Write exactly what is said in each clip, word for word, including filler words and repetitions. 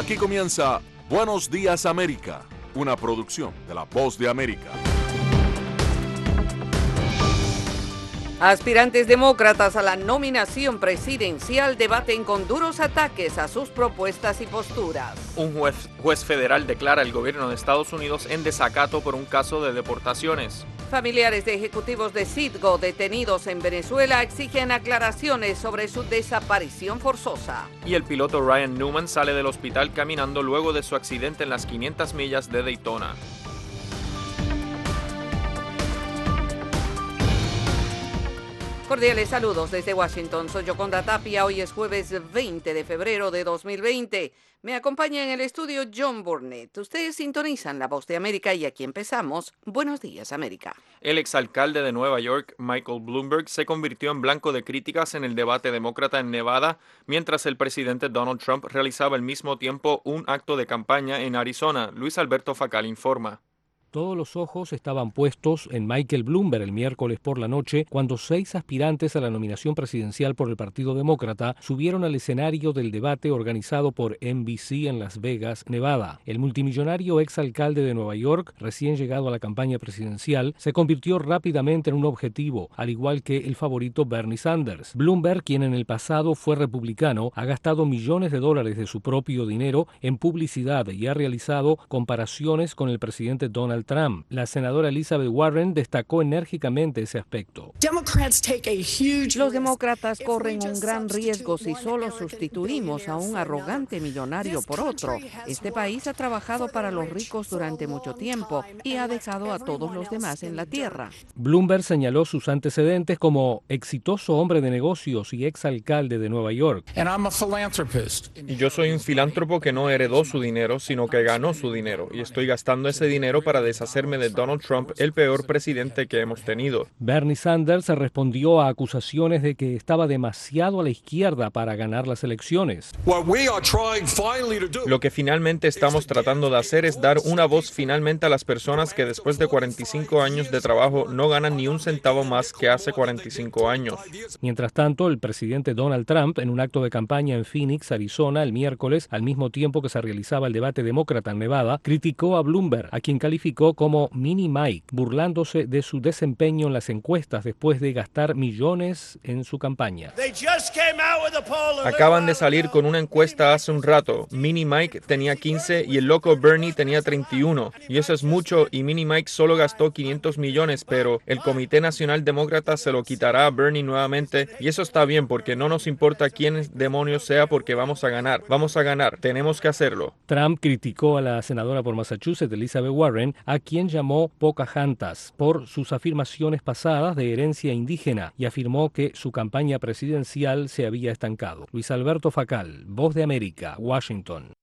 Aquí comienza Buenos Días América, una producción de La Voz de América. Aspirantes demócratas a la nominación presidencial debaten con duros ataques a sus propuestas y posturas. Un juez, juez federal declara al gobierno de Estados Unidos en desacato por un caso de deportaciones. Familiares de ejecutivos de Citgo detenidos en Venezuela exigen aclaraciones sobre su desaparición forzosa. Y el piloto Ryan Newman sale del hospital caminando luego de su accidente en las quinientas millas de Daytona. Cordiales saludos desde Washington. Soy Yoconda Tapia. Hoy es jueves veinte de febrero de dos mil veinte. Me acompaña en el estudio John Burnett. Ustedes sintonizan La Voz de América y aquí empezamos. Buenos días, América. El exalcalde de Nueva York, Michael Bloomberg, se convirtió en blanco de críticas en el debate demócrata en Nevada, mientras el presidente Donald Trump realizaba al mismo tiempo un acto de campaña en Arizona. Luis Alberto Facal informa. Todos los ojos estaban puestos en Michael Bloomberg el miércoles por la noche, cuando seis aspirantes a la nominación presidencial por el Partido Demócrata subieron al escenario del debate organizado por N B C en Las Vegas, Nevada. El multimillonario exalcalde de Nueva York, recién llegado a la campaña presidencial, se convirtió rápidamente en un objetivo, al igual que el favorito Bernie Sanders. Bloomberg, quien en el pasado fue republicano, ha gastado millones de dólares de su propio dinero en publicidad y ha realizado comparaciones con el presidente Donald Trump. La senadora Elizabeth Warren destacó enérgicamente ese aspecto. Los demócratas corren un gran riesgo si solo sustituimos a un arrogante millonario por otro. Este país ha trabajado para los ricos durante mucho tiempo y ha dejado a todos los demás en la tierra. Bloomberg señaló sus antecedentes como exitoso hombre de negocios y exalcalde de Nueva York. Y yo soy un filántropo que no heredó su dinero, sino que ganó su dinero, y estoy gastando ese dinero para deshacerme de Donald Trump, el peor presidente que hemos tenido. Bernie Sanders respondió a acusaciones de que estaba demasiado a la izquierda para ganar las elecciones. Lo que finalmente estamos tratando de hacer es dar una voz finalmente a las personas que después de cuarenta y cinco años de trabajo no ganan ni un centavo más que hace cuarenta y cinco años. Mientras tanto, el presidente Donald Trump, en un acto de campaña en Phoenix, Arizona, el miércoles, al mismo tiempo que se realizaba el debate demócrata en Nevada, criticó a Bloomberg, a quien calificó como Mini Mike, burlándose de su desempeño en las encuestas después de gastar millones en su campaña. Acaban de salir con una encuesta hace un rato. Mini Mike tenía quince y el loco Bernie tenía treinta y uno. Y eso es mucho, y Mini Mike solo gastó quinientos millones, pero el Comité Nacional Demócrata se lo quitará a Bernie nuevamente, y eso está bien porque no nos importa quién demonios sea porque vamos a ganar. Vamos a ganar. Tenemos que hacerlo. Trump criticó a la senadora por Massachusetts, Elizabeth Warren, a quien llamó Pocahontas por sus afirmaciones pasadas de herencia indígena y afirmó que su campaña presidencial se había estancado. Luis Alberto Facal, Voz de América, Washington.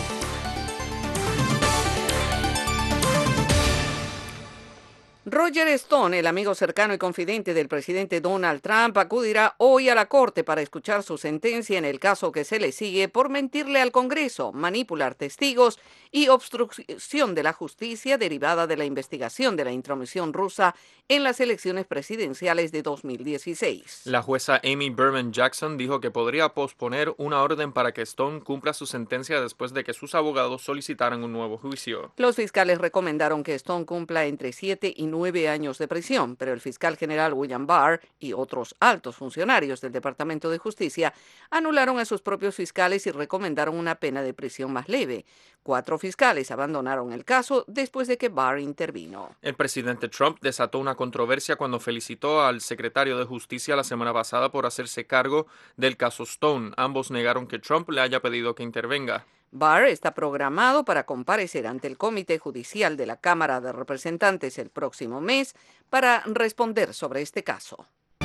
Roger Stone, el amigo cercano y confidente del presidente Donald Trump, acudirá hoy a la corte para escuchar su sentencia en el caso que se le sigue por mentirle al Congreso, manipular testigos y obstrucción de la justicia derivada de la investigación de la intromisión rusa en las elecciones presidenciales de dos mil dieciséis. La jueza Amy Berman Jackson dijo que podría posponer una orden para que Stone cumpla su sentencia después de que sus abogados solicitaran un nuevo juicio. Los fiscales recomendaron que Stone cumpla entre siete y nueve años de prisión, pero el fiscal general William Barr y otros altos funcionarios del Departamento de Justicia anularon a sus propios fiscales y recomendaron una pena de prisión más leve. Cuatro fiscales abandonaron el caso después de que Barr intervino. El presidente Trump desató una controversia cuando felicitó al secretario de Justicia la semana pasada por hacerse cargo del caso Stone. Ambos negaron que Trump le haya pedido que intervenga. Barr está programado para comparecer ante el Comité Judicial de la Cámara de Representantes el próximo mes para responder sobre este caso.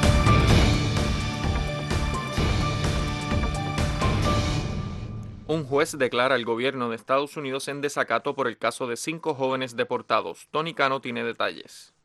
Un juez declara al gobierno de Estados Unidos en desacato por el caso de cinco jóvenes deportados. Tony Cano tiene detalles.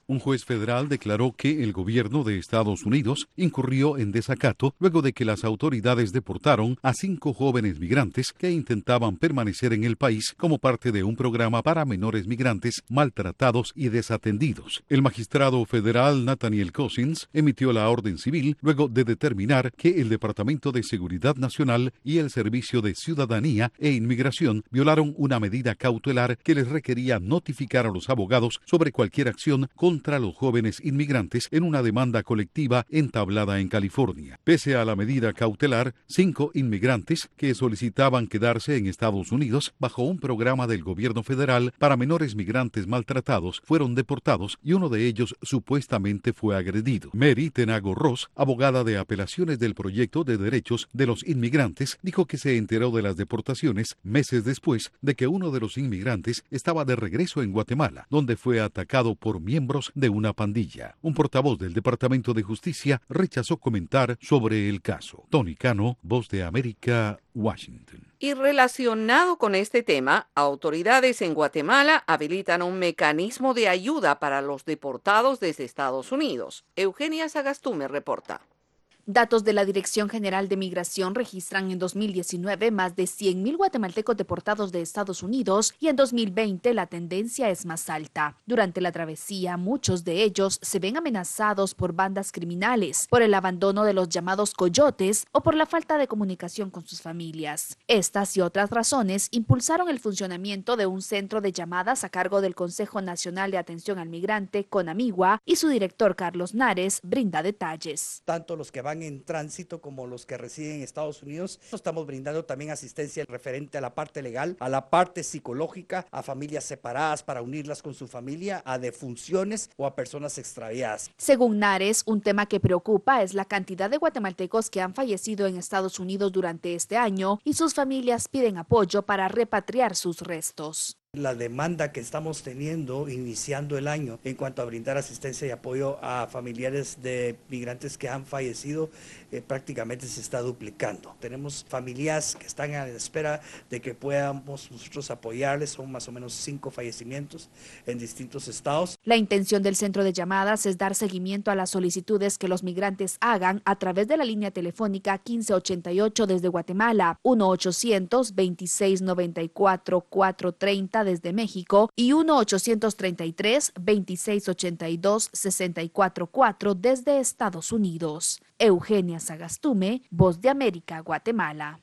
Un juez federal declaró que el gobierno de Estados Unidos incurrió en desacato luego de que las autoridades deportaron a cinco jóvenes migrantes que intentaban permanecer en el país como parte de un programa para menores migrantes maltratados y desatendidos. El magistrado federal Nathaniel Cousins emitió la orden civil luego de determinar que el Departamento de Seguridad Nacional y el Servicio de Ciudadanía e Inmigración violaron una medida cautelar que les requería notificar a los abogados sobre cualquier acción contra contra los jóvenes inmigrantes en una demanda colectiva entablada en California. Pese a la medida cautelar, cinco inmigrantes que solicitaban quedarse en Estados Unidos bajo un programa del gobierno federal para menores migrantes maltratados fueron deportados y uno de ellos supuestamente fue agredido. Mary Tenago Ross, abogada de apelaciones del Proyecto de Derechos de los Inmigrantes, dijo que se enteró de las deportaciones meses después de que uno de los inmigrantes estaba de regreso en Guatemala, donde fue atacado por miembros de una pandilla. Un portavoz del Departamento de Justicia rechazó comentar sobre el caso. Tony Cano, Voz de América, Washington. Y relacionado con este tema, autoridades en Guatemala habilitan un mecanismo de ayuda para los deportados desde Estados Unidos. Eugenia Sagastume reporta. Datos de la Dirección General de Migración registran en dos mil diecinueve más de cien mil guatemaltecos deportados de Estados Unidos y en dos mil veinte la tendencia es más alta. Durante la travesía, muchos de ellos se ven amenazados por bandas criminales, por el abandono de los llamados coyotes o por la falta de comunicación con sus familias. Estas y otras razones impulsaron el funcionamiento de un centro de llamadas a cargo del Consejo Nacional de Atención al Migrante, CONAMIGUA, y su director Carlos Nares brinda detalles. Tanto los que van en tránsito como los que residen en Estados Unidos. Estamos brindando también asistencia referente a la parte legal, a la parte psicológica, a familias separadas para unirlas con su familia, a defunciones o a personas extraviadas. Según Nares, un tema que preocupa es la cantidad de guatemaltecos que han fallecido en Estados Unidos durante este año y sus familias piden apoyo para repatriar sus restos. La demanda que estamos teniendo iniciando el año en cuanto a brindar asistencia y apoyo a familiares de migrantes que han fallecido eh, prácticamente se está duplicando. Tenemos familias que están a la espera de que podamos nosotros apoyarles, son más o menos cinco fallecimientos en distintos estados. La intención del centro de llamadas es dar seguimiento a las solicitudes que los migrantes hagan a través de la línea telefónica quince ochenta y ocho desde Guatemala, uno ochocientos veintiséis noventa y cuatro cuatrocientos treinta desde México y uno ochocientos treinta y tres veintiséis ochenta y dos sesenta y cuatro cuatro desde Estados Unidos. Eugenia Sagastume, Voz de América, Guatemala.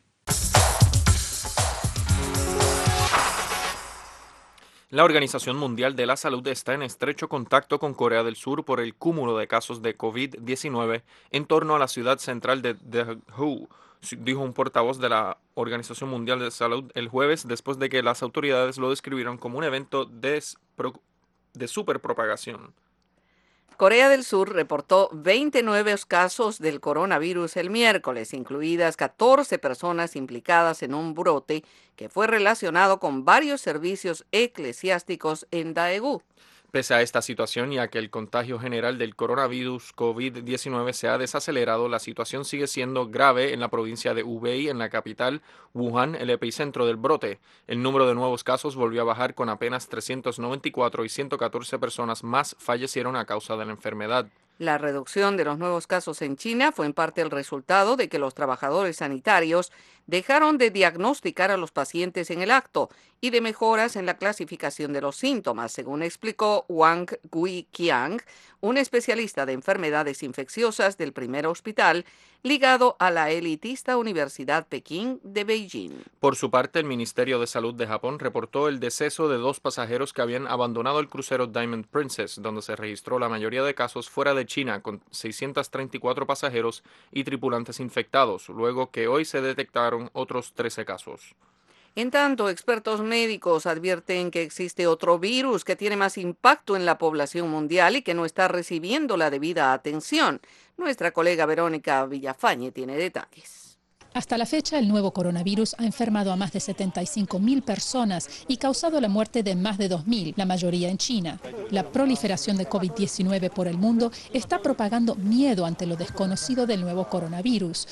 La Organización Mundial de la Salud está en estrecho contacto con Corea del Sur por el cúmulo de casos de COVID diecinueve en torno a la ciudad central de Daegu, dijo un portavoz de la Organización Mundial de Salud el jueves después de que las autoridades lo describieron como un evento de, de superpropagación. Corea del Sur reportó veinte nuevos casos del coronavirus el miércoles, incluidas catorce personas implicadas en un brote que fue relacionado con varios servicios eclesiásticos en Daegu. Pese a esta situación y a que el contagio general del coronavirus COVID diecinueve se ha desacelerado, la situación sigue siendo grave en la provincia de Hubei, en la capital, Wuhan, el epicentro del brote. El número de nuevos casos volvió a bajar con apenas trescientos noventa y cuatro y ciento catorce personas más fallecieron a causa de la enfermedad. La reducción de los nuevos casos en China fue en parte el resultado de que los trabajadores sanitarios dejaron de diagnosticar a los pacientes en el acto y de mejoras en la clasificación de los síntomas, según explicó Wang Guiqiang, un especialista de enfermedades infecciosas del primer hospital ligado a la elitista Universidad Pekín de Beijing. Por su parte, el Ministerio de Salud de Japón reportó el deceso de dos pasajeros que habían abandonado el crucero Diamond Princess, donde se registró la mayoría de casos fuera de China, con seiscientos treinta y cuatro pasajeros y tripulantes infectados, luego que hoy se detectaron otros trece casos. En tanto, expertos médicos advierten que existe otro virus que tiene más impacto en la población mundial y que no está recibiendo la debida atención. Nuestra colega Verónica Villafañe tiene detalles. Hasta la fecha, el nuevo coronavirus ha enfermado a más de setenta y cinco mil personas y causado la muerte de más de dos mil, la mayoría en China. La proliferación de COVID diecinueve por el mundo está propagando miedo ante lo desconocido del nuevo coronavirus.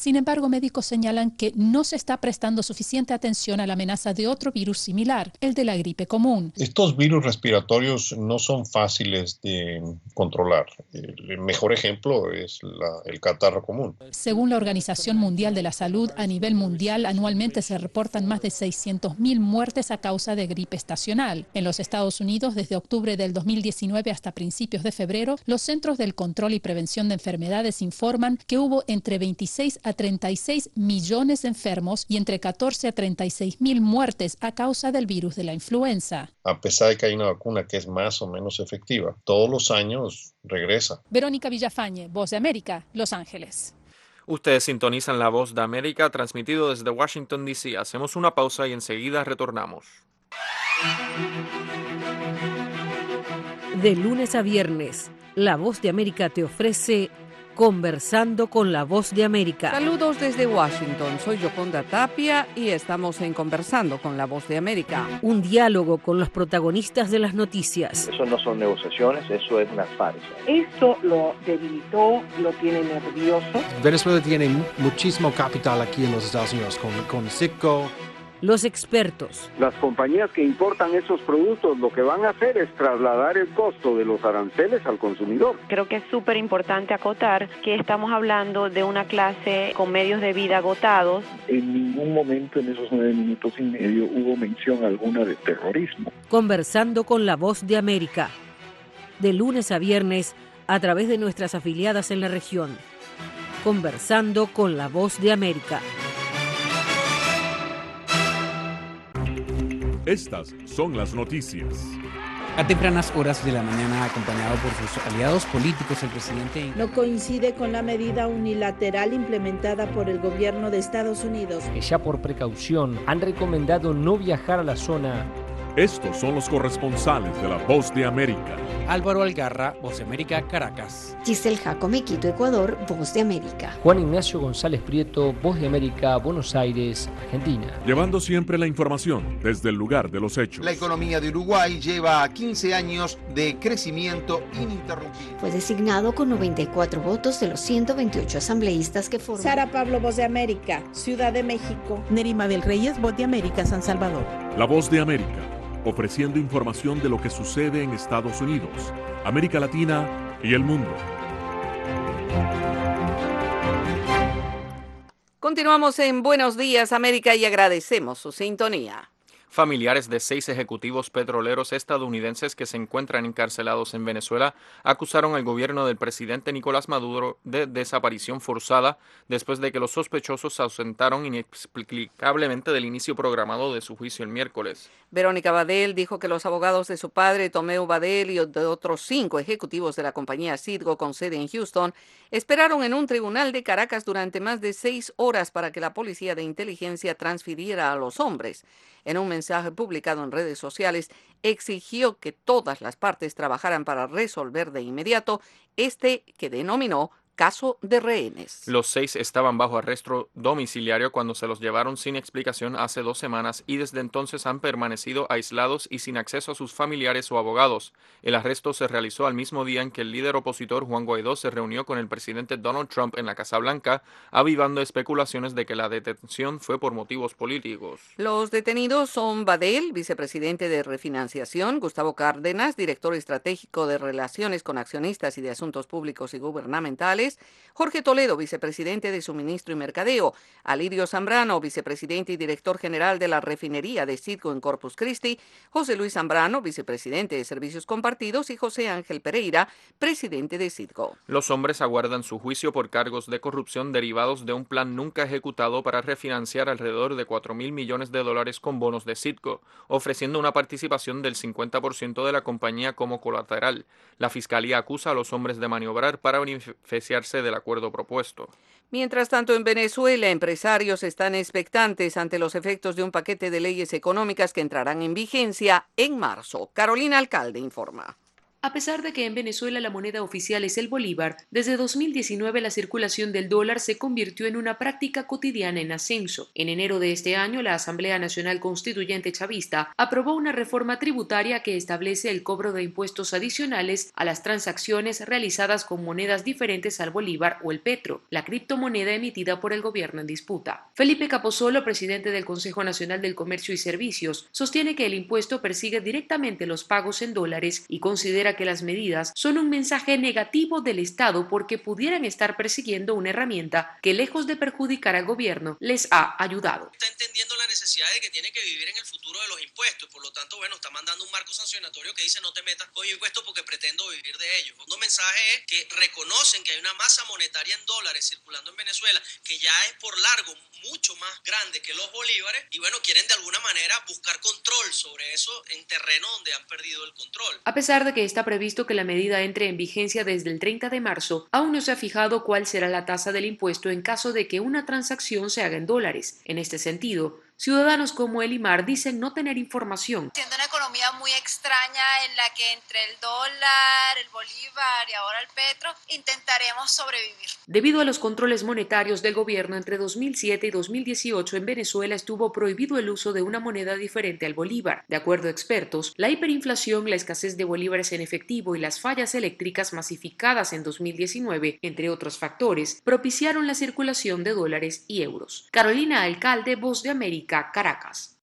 Sin embargo, médicos señalan que no se está prestando suficiente atención a la amenaza de otro virus similar, el de la gripe común. Estos virus respiratorios no son fáciles de controlar. El mejor ejemplo es la, el catarro común. Según la Organización Mundial de la Salud, a nivel mundial anualmente se reportan más de seiscientas mil muertes a causa de gripe estacional. En los Estados Unidos, desde octubre del dos mil diecinueve hasta principios de febrero, los Centros del Control y Prevención de Enfermedades informan que hubo entre veintiséis a treinta y seis millones de enfermos y entre catorce a treinta y seis mil muertes a causa del virus de la influenza. A pesar de que hay una vacuna que es más o menos efectiva, todos los años regresa. Verónica Villafañe, Voz de América, Los Ángeles. Ustedes sintonizan La Voz de América, transmitido desde Washington, D C Hacemos una pausa y enseguida retornamos. De lunes a viernes, La Voz de América te ofrece Conversando con La Voz de América. Saludos desde Washington, soy Yoconda Tapia y estamos en Conversando con La Voz de América. Un diálogo con los protagonistas de las noticias. Eso no son negociaciones, eso es una farsa. Esto lo debilitó, lo tiene nervioso. Venezuela tiene muchísimo capital aquí en los Estados Unidos, con, con Citgo. Los expertos. Las compañías que importan esos productos lo que van a hacer es trasladar el costo de los aranceles al consumidor. Creo que es súper importante acotar que estamos hablando de una clase con medios de vida agotados. En ningún momento en esos nueve minutos y medio hubo mención alguna de terrorismo. Conversando con La Voz de América. De lunes a viernes a través de nuestras afiliadas en la región. Conversando con La Voz de América. Estas son las noticias. A tempranas horas de la mañana, acompañado por sus aliados políticos, el presidente... No coincide con la medida unilateral implementada por el gobierno de Estados Unidos. Que ya por precaución han recomendado no viajar a la zona. Estos son los corresponsales de La Voz de América. Álvaro Algarra, Voz de América, Caracas. Giselle Jacome, Quito, Ecuador, Voz de América. Juan Ignacio González Prieto, Voz de América, Buenos Aires, Argentina. Llevando siempre la información desde el lugar de los hechos. La economía de Uruguay lleva quince años de crecimiento ininterrumpido. Fue designado con noventa y cuatro votos de los ciento veintiocho asambleístas que forman. Sara Pablo, Voz de América, Ciudad de México. Nerima del Reyes, Voz de América, San Salvador. La Voz de América, ofreciendo información de lo que sucede en Estados Unidos, América Latina y el mundo. Continuamos en Buenos Días, América, y agradecemos su sintonía. Familiares de seis ejecutivos petroleros estadounidenses que se encuentran encarcelados en Venezuela acusaron al gobierno del presidente Nicolás Maduro de desaparición forzada después de que los sospechosos se ausentaron inexplicablemente del inicio programado de su juicio el miércoles. Verónica Badel dijo que los abogados de su padre, Tomeu Badel, y de otros cinco ejecutivos de la compañía Citgo con sede en Houston, esperaron en un tribunal de Caracas durante más de seis horas para que la policía de inteligencia transfiriera a los hombres. En un mensaje publicado en redes sociales, exigió que todas las partes trabajaran para resolver de inmediato este que denominó caso de rehenes. Los seis estaban bajo arresto domiciliario cuando se los llevaron sin explicación hace dos semanas y desde entonces han permanecido aislados y sin acceso a sus familiares o abogados. El arresto se realizó al mismo día en que el líder opositor Juan Guaidó se reunió con el presidente Donald Trump en la Casa Blanca, avivando especulaciones de que la detención fue por motivos políticos. Los detenidos son Badel, vicepresidente de Refinanciación, Gustavo Cárdenas, director estratégico de Relaciones con Accionistas y de Asuntos Públicos y Gubernamentales, Jorge Toledo, vicepresidente de Suministro y Mercadeo, Alirio Zambrano, vicepresidente y director general de la refinería de Citgo en Corpus Christi, José Luis Zambrano, vicepresidente de Servicios Compartidos, y José Ángel Pereira, presidente de Citgo. Los hombres aguardan su juicio por cargos de corrupción derivados de un plan nunca ejecutado para refinanciar alrededor de cuatro mil millones de dólares con bonos de Citgo, ofreciendo una participación del cincuenta por ciento de la compañía como colateral. La fiscalía acusa a los hombres de maniobrar para beneficiar del acuerdo propuesto. Mientras tanto, en Venezuela, empresarios están expectantes ante los efectos de un paquete de leyes económicas que entrarán en vigencia en marzo. Carolina Alcalde informa. A pesar de que en Venezuela la moneda oficial es el bolívar, desde dos mil diecinueve la circulación del dólar se convirtió en una práctica cotidiana en ascenso. En enero de este año, la Asamblea Nacional Constituyente Chavista aprobó una reforma tributaria que establece el cobro de impuestos adicionales a las transacciones realizadas con monedas diferentes al bolívar o el petro, la criptomoneda emitida por el gobierno en disputa. Felipe Capozolo, presidente del Consejo Nacional del Comercio y Servicios, sostiene que el impuesto persigue directamente los pagos en dólares y considera que las medidas son un mensaje negativo del Estado porque pudieran estar persiguiendo una herramienta que, lejos de perjudicar al gobierno, les ha ayudado. Está entendiendo la necesidad de que tiene que vivir en el futuro de los impuestos, por lo tanto, bueno, está mandando un marco sancionatorio que dice no te metas con impuestos porque pretendo vivir de ellos. El segundo mensaje es que reconocen que hay una masa monetaria en dólares circulando en Venezuela que ya es por largo mucho más grande que los bolívares y bueno, quieren de alguna manera buscar control sobre eso en terreno donde han perdido el control. A pesar de que está previsto que la medida entre en vigencia desde el treinta de marzo, aún no se ha fijado cuál será la tasa del impuesto en caso de que una transacción se haga en dólares. En este sentido, ciudadanos como Elimar dicen no tener información. Siendo una economía muy extraña en la que entre el dólar, el bolívar y ahora el petro intentaremos sobrevivir. Debido a los controles monetarios del gobierno entre dos mil siete y dos mil dieciocho en Venezuela estuvo prohibido el uso de una moneda diferente al bolívar. De acuerdo a expertos, la hiperinflación, la escasez de bolívares en efectivo y las fallas eléctricas masificadas en dos mil diecinueve, entre otros factores, propiciaron la circulación de dólares y euros. Carolina Alcalde, Voz de América, Caracas.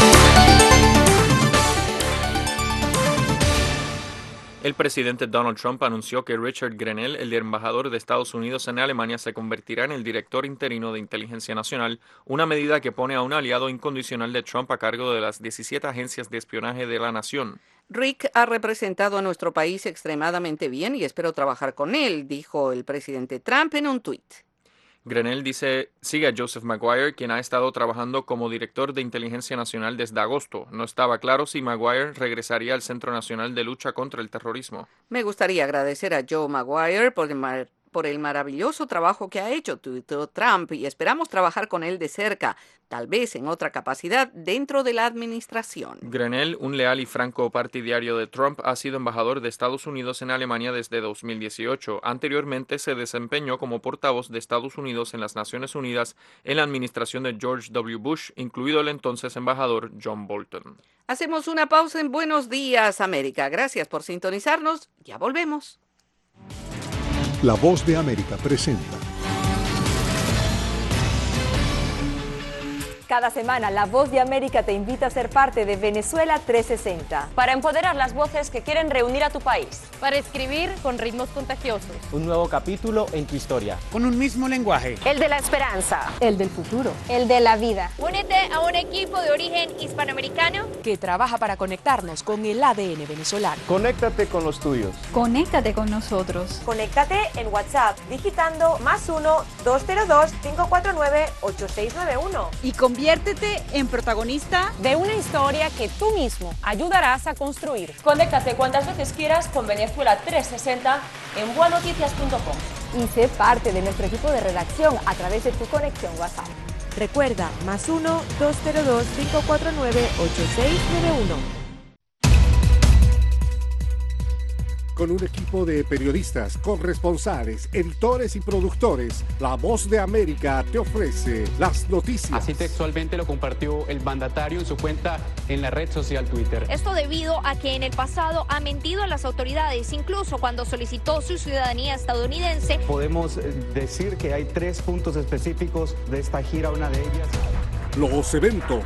El presidente Donald Trump anunció que Richard Grenell, el embajador de Estados Unidos en Alemania, se convertirá en el director interino de Inteligencia Nacional, una medida que pone a un aliado incondicional de Trump a cargo de las diecisiete agencias de espionaje de la nación. Rick ha representado a nuestro país extremadamente bien y espero trabajar con él, dijo el presidente Trump en un tuit. Grenell dice, sigue a Joseph Maguire, quien ha estado trabajando como director de Inteligencia Nacional desde agosto. No estaba claro si Maguire regresaría al Centro Nacional de Lucha contra el Terrorismo. Me gustaría agradecer a Joe Maguire por el, mar por el maravilloso trabajo que ha hecho, tuiteó Trump, y esperamos trabajar con él de cerca, tal vez en otra capacidad dentro de la administración. Grenell, un leal y franco partidario de Trump, ha sido embajador de Estados Unidos en Alemania desde dos mil dieciocho. Anteriormente se desempeñó como portavoz de Estados Unidos en las Naciones Unidas en la administración de George W. Bush, incluido el entonces embajador John Bolton. Hacemos una pausa en Buenos Días, América. Gracias por sintonizarnos. Ya volvemos. La Voz de América presenta. Cada semana, La Voz de América te invita a ser parte de Venezuela trescientos sesenta. Para empoderar las voces que quieren reunir a tu país. Para escribir con ritmos contagiosos. Un nuevo capítulo en tu historia. Con un mismo lenguaje. El de la esperanza. El del futuro. El de la vida. Únete a un equipo de origen hispanoamericano que trabaja para conectarnos con el A D N venezolano. Conéctate con los tuyos. Conéctate con nosotros. Conéctate en WhatsApp digitando más uno, dos cero dos, cinco cuatro nueve, ocho seis nueve uno. Y conviértete en protagonista de una historia que tú mismo ayudarás a construir. Conéctate cuantas veces quieras con Venezuela trescientos sesenta en bua noticias punto com. Y sé parte de nuestro equipo de redacción a través de tu conexión WhatsApp. Recuerda, más uno, dos cero dos, cinco cuatro nueve, ocho seis nueve uno. Con un equipo de periodistas, corresponsales, editores y productores, La Voz de América te ofrece las noticias. Así textualmente lo compartió el mandatario en su cuenta en la red social Twitter. Esto debido a que en el pasado ha mentido a las autoridades, incluso cuando solicitó su ciudadanía estadounidense. Podemos decir que hay tres puntos específicos de esta gira, una de ellas. Los eventos.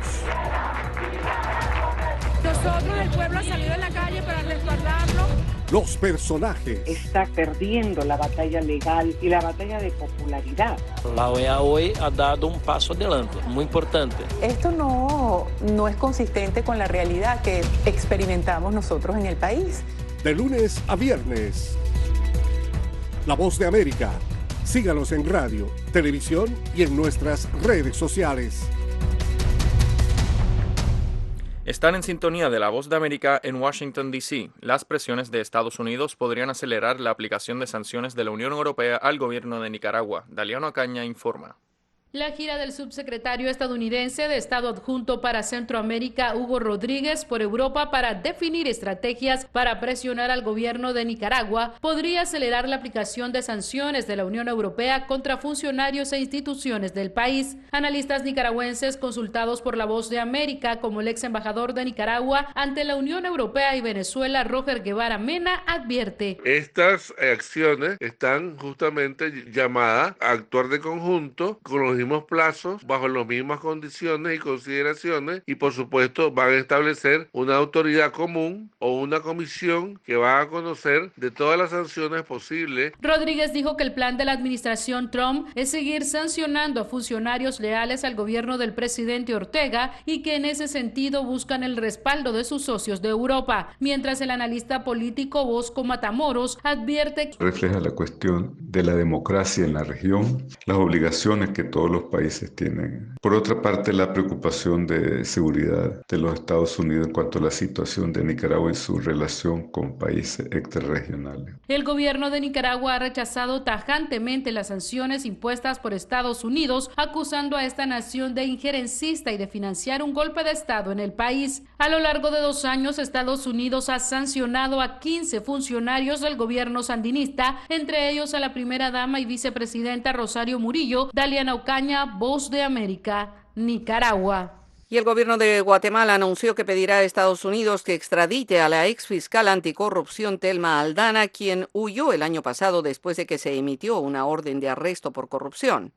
Nosotros, el pueblo, ha salido en la calle para respaldarlo. Los personajes. Está perdiendo la batalla legal y la batalla de popularidad. La O E A hoy ha dado un paso adelante, muy importante. Esto no, no es consistente con la realidad que experimentamos nosotros en el país. De lunes a viernes. La Voz de América. Síganos en radio, televisión y en nuestras redes sociales. Están en sintonía de La Voz de América en Washington, D C Las presiones de Estados Unidos podrían acelerar la aplicación de sanciones de la Unión Europea al gobierno de Nicaragua. Daliano Acaña informa. La gira del subsecretario estadounidense de Estado adjunto para Centroamérica, Hugo Rodríguez, por Europa para definir estrategias para presionar al gobierno de Nicaragua, podría acelerar la aplicación de sanciones de la Unión Europea contra funcionarios e instituciones del país. Analistas nicaragüenses consultados por La Voz de América, como el ex embajador de Nicaragua ante la Unión Europea y Venezuela, Roger Guevara Mena, advierte: estas acciones están justamente llamadas a actuar de conjunto con los mismos plazos, bajo las mismas condiciones y consideraciones, y por supuesto van a establecer una autoridad común o una comisión que va a conocer de todas las sanciones posibles. Rodríguez dijo que el plan de la administración Trump es seguir sancionando a funcionarios leales al gobierno del presidente Ortega y que en ese sentido buscan el respaldo de sus socios de Europa, mientras el analista político Bosco Matamoros advierte que refleja la cuestión de la democracia en la región, las obligaciones que todos los países tienen. Por otra parte, la preocupación de seguridad de los Estados Unidos en cuanto a la situación de Nicaragua y su relación con países extrarregionales. El gobierno de Nicaragua ha rechazado tajantemente las sanciones impuestas por Estados Unidos, acusando a esta nación de injerencista y de financiar un golpe de Estado en el país. A lo largo de dos años, Estados Unidos ha sancionado a quince funcionarios del gobierno sandinista, entre ellos a la primera dama y vicepresidenta Rosario Murillo. Daliana Ocaña, Voz de América, Nicaragua. Y el gobierno de Guatemala anunció que pedirá a Estados Unidos que extradite a la ex fiscal anticorrupción Telma Aldana, quien huyó el año pasado después de que se emitió una orden de arresto por corrupción.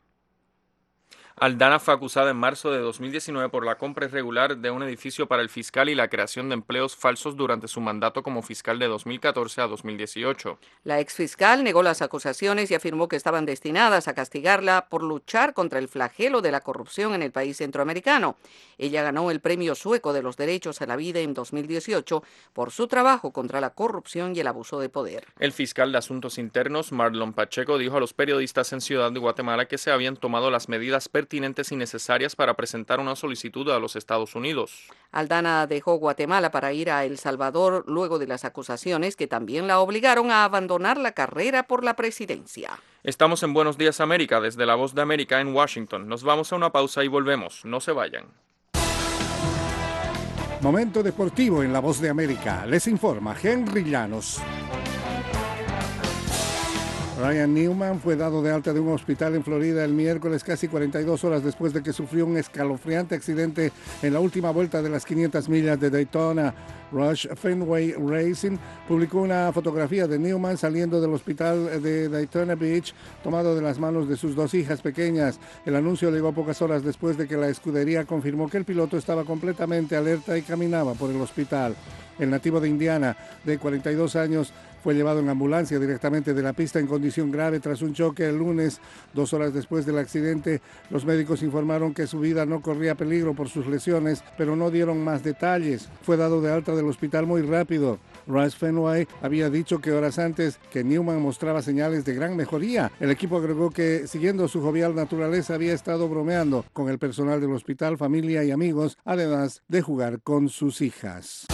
Aldana fue acusada en marzo de dos mil diecinueve por la compra irregular de un edificio para el fiscal y la creación de empleos falsos durante su mandato como fiscal de dos mil catorce a dos mil dieciocho. La exfiscal negó las acusaciones y afirmó que estaban destinadas a castigarla por luchar contra el flagelo de la corrupción en el país centroamericano. Ella ganó el Premio Sueco de los Derechos a la Vida en dos mil dieciocho por su trabajo contra la corrupción y el abuso de poder. El fiscal de Asuntos Internos, Marlon Pacheco, dijo a los periodistas en Ciudad de Guatemala que se habían tomado las medidas pertinentes pertinentes y necesarias para presentar una solicitud a los Estados Unidos. Aldana dejó Guatemala para ir a El Salvador luego de las acusaciones que también la obligaron a abandonar la carrera por la presidencia. Estamos en Buenos Días América, desde La Voz de América en Washington. Nos vamos a una pausa y volvemos. No se vayan. Momento deportivo en La Voz de América. Les informa Henry Llanos. Ryan Newman fue dado de alta de un hospital en Florida el miércoles, casi cuarenta y dos horas después de que sufrió un escalofriante accidente en la última vuelta de las quinientas millas de Daytona. Rush Fenway Racing publicó una fotografía de Newman saliendo del hospital de Daytona Beach, tomado de las manos de sus dos hijas pequeñas. El anuncio llegó pocas horas después de que la escudería confirmó que el piloto estaba completamente alerta y caminaba por el hospital. El nativo de Indiana, de cuarenta y dos años, fue llevado en ambulancia directamente de la pista en condición grave tras un choque el lunes. Dos horas después del accidente, los médicos informaron que su vida no corría peligro por sus lesiones, pero no dieron más detalles. Fue dado de alta del hospital muy rápido. Rush Fenway había dicho que horas antes que Newman mostraba señales de gran mejoría. El equipo agregó que, siguiendo su jovial naturaleza, había estado bromeando con el personal del hospital, familia y amigos, además de jugar con sus hijas.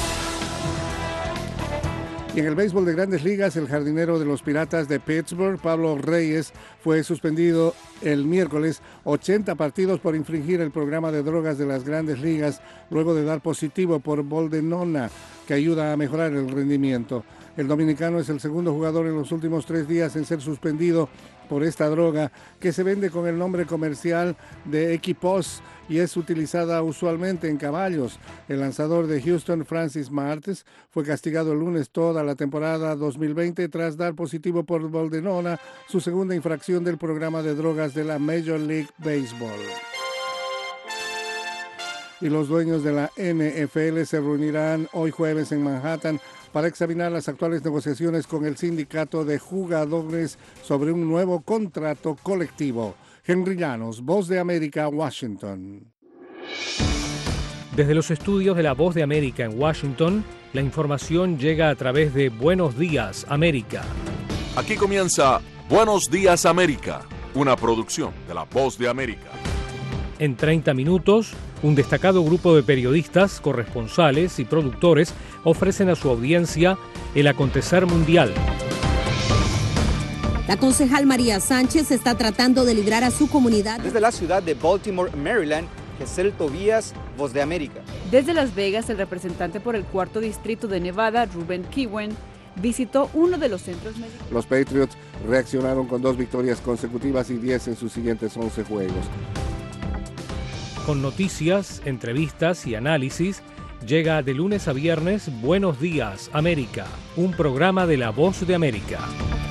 Y en el béisbol de Grandes Ligas, el jardinero de los Piratas de Pittsburgh, Pablo Reyes, fue suspendido el miércoles ochenta partidos por infringir el programa de drogas de las Grandes Ligas, luego de dar positivo por boldenona, que ayuda a mejorar el rendimiento. El dominicano es el segundo jugador en los últimos tres días en ser suspendido por esta droga, que se vende con el nombre comercial de Equipos y es utilizada usualmente en caballos. El lanzador de Houston, Francis Martes, fue castigado el lunes toda la temporada dos mil veinte tras dar positivo por boldenona, su segunda infracción del programa de drogas de la Major League Baseball. Y los dueños de la N F L se reunirán hoy jueves en Manhattan para examinar las actuales negociaciones con el sindicato de jugadores sobre un nuevo contrato colectivo. Henry Llanos, Voz de América, Washington. Desde los estudios de la Voz de América en Washington, la información llega a través de Buenos Días América. Aquí comienza Buenos Días América, una producción de la Voz de América. En treinta minutos, un destacado grupo de periodistas, corresponsales y productores ofrecen a su audiencia el acontecer mundial. La concejal María Sánchez está tratando de librar a su comunidad. Desde la ciudad de Baltimore, Maryland, Gesel Tobías, Voz de América. Desde Las Vegas, el representante por el cuarto distrito de Nevada, Ruben Kiwen, visitó uno de los centros médicos. Los Patriots reaccionaron con dos victorias consecutivas y diez en sus siguientes once juegos. Con noticias, entrevistas y análisis, llega de lunes a viernes Buenos Días, América, un programa de La Voz de América.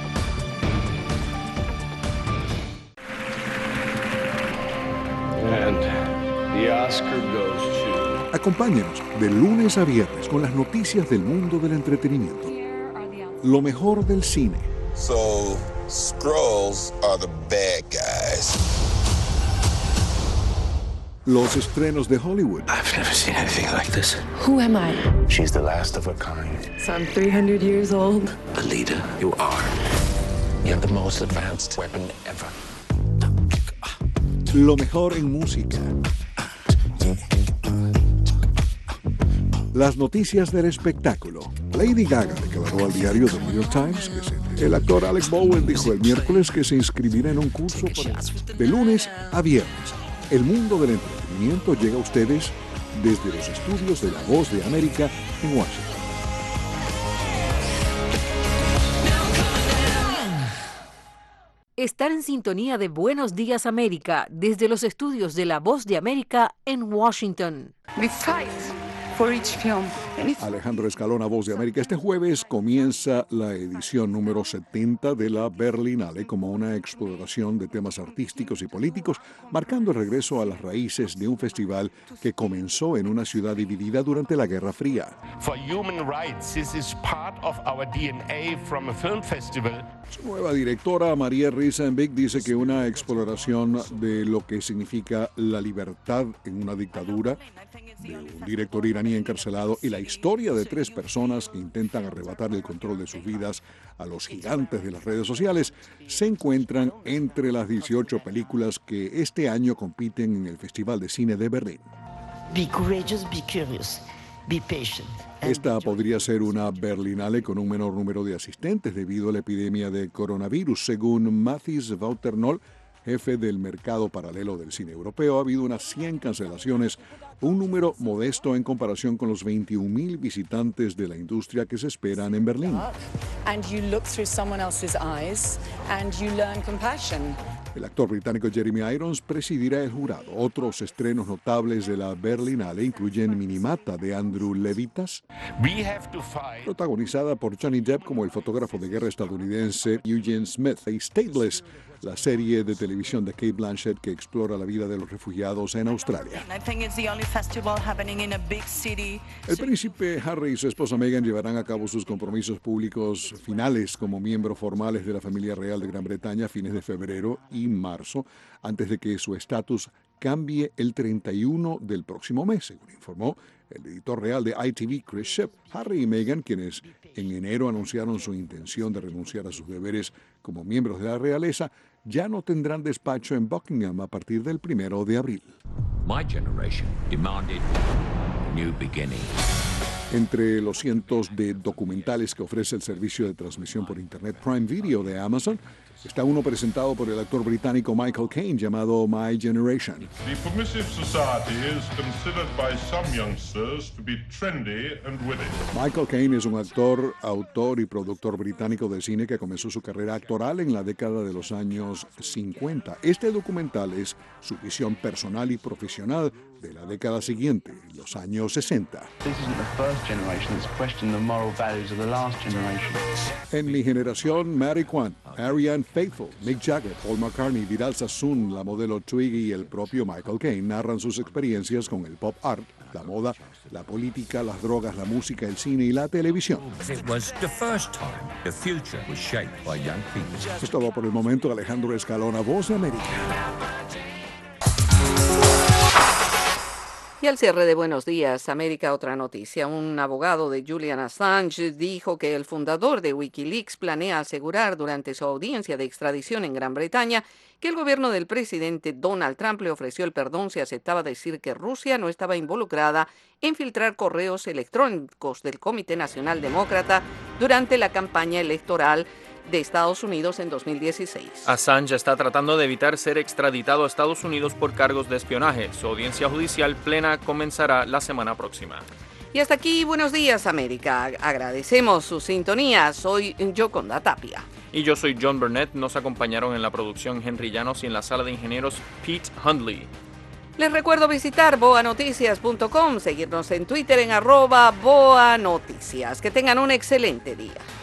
And the Oscar goes to... Acompáñenos de lunes a viernes con las noticias del mundo del entretenimiento. Lo mejor del cine. So, Skrulls are the bad guys. Los estrenos de Hollywood. I've never seen anything like this. Who am I? She's the last of her kind. So I'm three hundred years old. A leader, you are. You have the most advanced weapon ever. Lo mejor en música. Las noticias del espectáculo. Lady Gaga declaró al diario The New York Times que se... El actor Alec Bowen dijo el miércoles que se inscribirá en un curso para... de lunes a viernes. El mundo del entretenimiento llega a ustedes desde los estudios de La Voz de América en Washington. Están en sintonía de Buenos Días América desde los estudios de La Voz de América en Washington. We fight for each film. Alejandro Escalona, Voz de América. Este jueves comienza la edición número setenta de la Berlinale como una exploración de temas artísticos y políticos, marcando el regreso a las raíces de un festival que comenzó en una ciudad dividida durante la Guerra Fría. For human rights, this is part of our D N A from a film festival. Su nueva directora, María Risenbeck, dice que una exploración de lo que significa la libertad en una dictadura, de un director iraní encarcelado y la historia de tres personas que intentan arrebatar el control de sus vidas a los gigantes de las redes sociales, se encuentran entre las dieciocho películas que este año compiten en el Festival de Cine de Berlín. Be courageous, be curious, be patient. Esta podría ser una Berlinale con un menor número de asistentes debido a la epidemia de coronavirus. Según Mathis Wauternol, jefe del mercado paralelo del cine europeo, ha habido unas cien cancelaciones, un número modesto en comparación con los veintiún mil visitantes de la industria que se esperan en Berlín. And you look through someone else's eyes and you learn compassion. El actor británico Jeremy Irons presidirá el jurado. Otros estrenos notables de la Berlinale incluyen Minimata de Andrew Levitas, protagonizada por Johnny Depp como el fotógrafo de guerra estadounidense Eugene Smith, y Stateless, la serie de televisión de Cate Blanchett que explora la vida de los refugiados en Australia. El príncipe Harry y su esposa Meghan llevarán a cabo sus compromisos públicos finales como miembros formales de la familia real de Gran Bretaña a fines de febrero y marzo, antes de que su estatus cambie el treinta y uno del próximo mes, según informó el editor real de I T V, Chris Shipp. Harry y Meghan, quienes en enero anunciaron su intención de renunciar a sus deberes como miembros de la realeza, ya no tendrán despacho en Buckingham a partir del primero de abril. My generation demanded a new beginning. Entre los cientos de documentales que ofrece el servicio de transmisión por Internet Prime Video de Amazon, está uno presentado por el actor británico Michael Caine llamado My Generation. The permissive society is considered by some youngsters to be trendy and witty. Michael Caine es un actor, autor y productor británico de cine que comenzó su carrera actoral en la década de los años cincuenta. Este documental es su visión personal y profesional de la década siguiente, los años sesenta. En mi generación, Mary Quant, Ariane Faithfull, Mick Jagger, Paul McCartney, Vidal Sassoon, la modelo Twiggy y el propio Michael Caine narran sus experiencias con el pop art, la moda, la política, las drogas, la música, el cine y la televisión. Es todo por el momento. Alejandro Escalona, Voz de América. Y al cierre de Buenos Días América, otra noticia. Un abogado de Julian Assange dijo que el fundador de Wikileaks planea asegurar durante su audiencia de extradición en Gran Bretaña que el gobierno del presidente Donald Trump le ofreció el perdón si aceptaba decir que Rusia no estaba involucrada en filtrar correos electrónicos del Comité Nacional Demócrata durante la campaña electoral de Estados Unidos en dos mil dieciséis. Assange está tratando de evitar ser extraditado a Estados Unidos por cargos de espionaje. Su audiencia judicial plena comenzará la semana próxima. Y hasta aquí, Buenos Días, América. Agradecemos su sintonía. Soy Yoconda Tapia. Y yo soy John Burnett. Nos acompañaron en la producción Henry Llanos y en la sala de ingenieros Pete Hundley. Les recuerdo visitar boa noticias punto com, seguirnos en Twitter en arroba boanoticias. Que tengan un excelente día.